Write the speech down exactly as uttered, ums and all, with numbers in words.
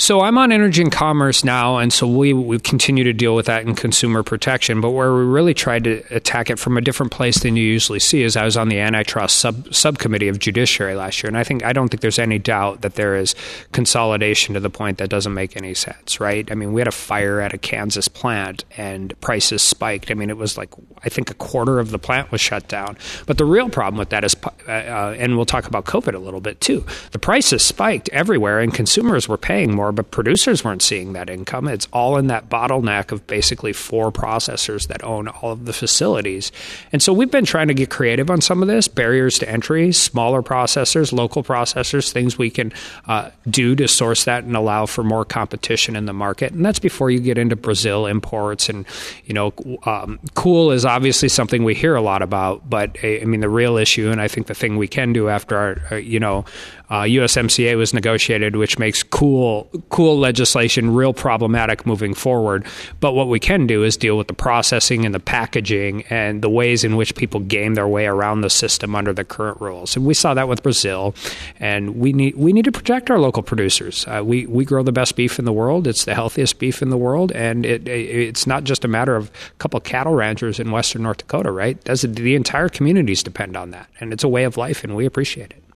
So I'm on Energy and Commerce now, and so we, we continue to deal with that in consumer protection. But where we really tried to attack it from a different place than you usually see is I was on the antitrust sub subcommittee of Judiciary last year, and I think I don't think there's any doubt that there is consolidation to the point that doesn't make any sense, right? I mean, we had a fire at a Kansas plant, and prices spiked. I mean, it was like I think a quarter of the plant was shut down. But the real problem with that is, uh, uh, and we'll talk about COVID a little bit too. The prices spiked everywhere, and consumers were paying more, but producers weren't seeing that income. It's all in that bottleneck of basically four processors that own all of the facilities. And so we've been trying to get creative on some of this, barriers to entry, smaller processors, local processors, things we can uh, do to source that and allow for more competition in the market. And that's before you get into Brazil imports. And, you know, um, cool is obviously something we hear a lot about, but I mean, the real issue, and I think the thing we can do after our, uh, you know, uh, U S M C A was negotiated, which makes cool, cool legislation real problematic moving forward. But what we can do is deal with the processing and the packaging and the ways in which people game their way around the system under the current rules. And we saw that with Brazil, and we need we need to protect our local producers. Uh, we we grow the best beef in the world. It's the healthiest beef in the world, and it, it it's not just a matter of a couple of cattle ranchers in western North Dakota, right? Does it, the entire communities depend on that, and it's a way of life, and we appreciate it.